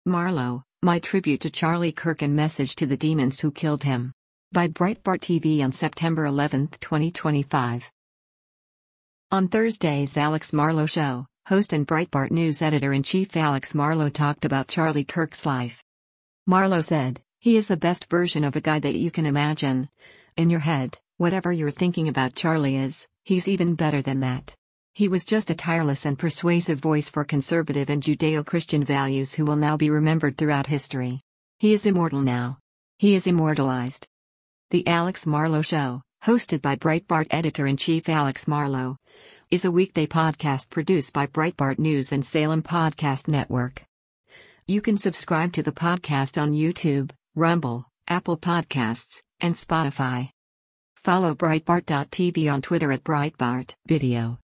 Marlowe, My Tribute to Charlie Kirk and Message to the Demons Who Killed Him. By Breitbart TV on September 11, 2025. On Thursday's Alex Marlowe Show, host and Breitbart News editor-in-chief Alex Marlowe talked about Charlie Kirk's life. Marlowe said, "He is the best version of a guy that you can imagine. In your head, whatever you're thinking about Charlie he's even better than that. He was just a tireless and persuasive voice for conservative and Judeo-Christian values who will now be remembered throughout history. He is immortal now. He is immortalized." The Alex Marlowe Show, hosted by Breitbart editor-in-chief Alex Marlowe, is a weekday podcast produced by Breitbart News and Salem Podcast Network. You can subscribe to the podcast on YouTube, Rumble, Apple Podcasts, and Spotify. Follow Breitbart.tv on Twitter @BreitbartVideo.